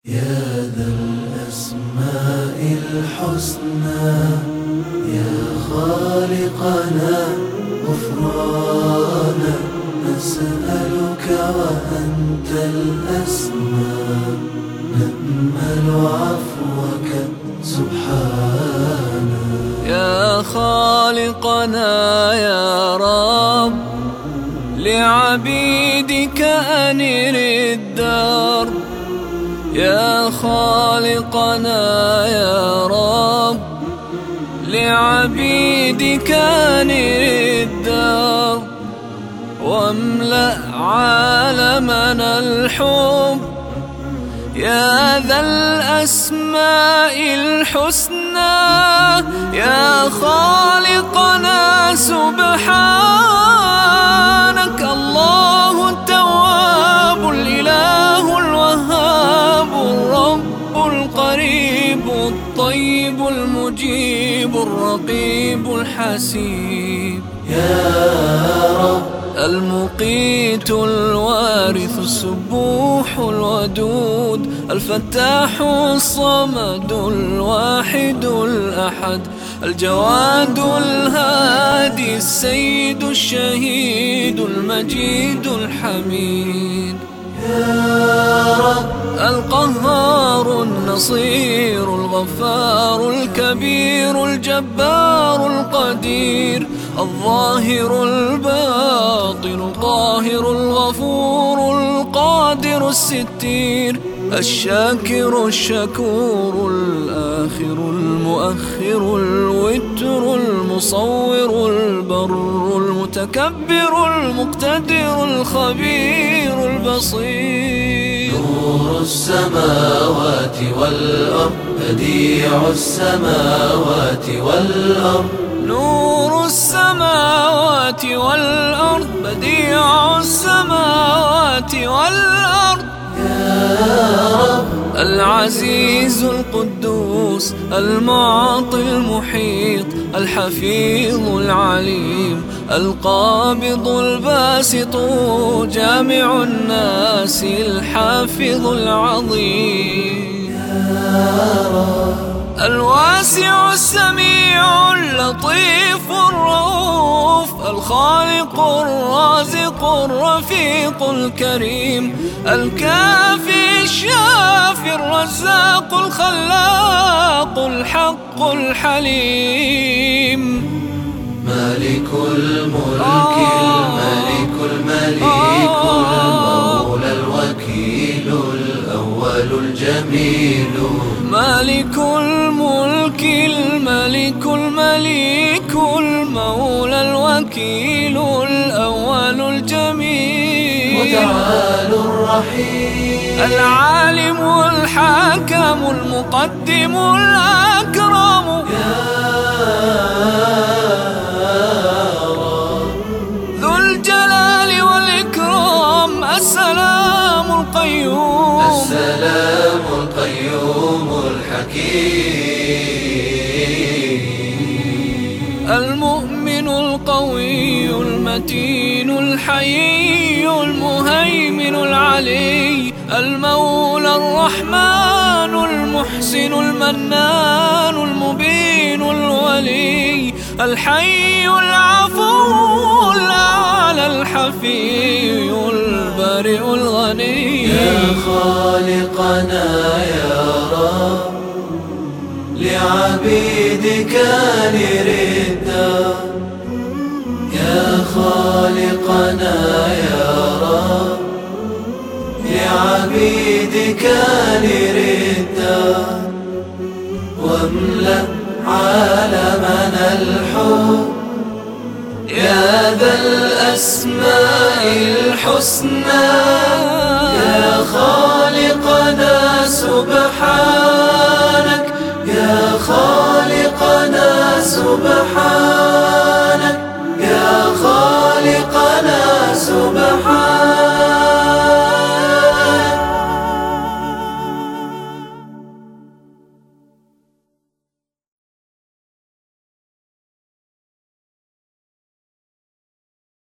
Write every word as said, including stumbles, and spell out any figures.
يا ذا الأسماء الحسنى يا خالقنا غفرانا نسألك وأنت الأسمى نأمل عفوك سبحانا. يا خالقنا يا رب لعبيدك أنر الدار. يا خالقنا يا رب لعبيدك أنر الدار واملأ عالمنا الحب. يا ذا الأسماء الحسنى يا خالقنا سبحانك. الله التواب الإله الوهاب الرب القريب الطيب المجيب الرقيب الحسيب. يا رب المقيت الوارث السبوح الودود الفتاح الصمد الواحد الأحد الجواد الهادي السيد الشهيد المجيد الحميد. يا رب القهار النصير الغفار الكبير الجبار القدير الظاهر الباطن القاهر الغفور القادر الستير الشاكر الشكور الآخر المؤخر الوتر المصور البر المتكبر المقتدر الخبير البصير. نور السماوات والأرض بديع السماوات والأرض. نور السماوات والأرض بديع السماوات والأرض. يا رب العزيز القدوس المعطي المحيط الحفيظ العليم القابض الباسط جامع الناس الحافظ العظيم. يا رب الواسع السميع اللطيف الرؤوف الخالق الرازق الرفيق الكريم الكافي الشافي الرزاق الخلاق الحق الحليم. مالك الملك الملك المليك المولى الوكيل الأول الجميل. مالك الملك الملك المليك المولى الوكيل الأول الجميل. متعال الرحيم العالم الحاكم المقدم الأكرم. يا رب ذو الجلال والإكرام السلام القيوم. السلام القيوم الحكيم. المؤمن القوي المتين الحيي المهيمن العلي المولى الرحمن المحسن المنان المبين الولي الحي العفو الأعلى الحفي البارئ الغني. يا خالقنا يا رب لعبيدك أنر الدار. يا خالقنا يا رب لعبيدك أنر الدار واملأ عالمنا الحب. يا ذا الأسماء الحسنى يا خالقنا سبحانك. يا خالقنا سبحانك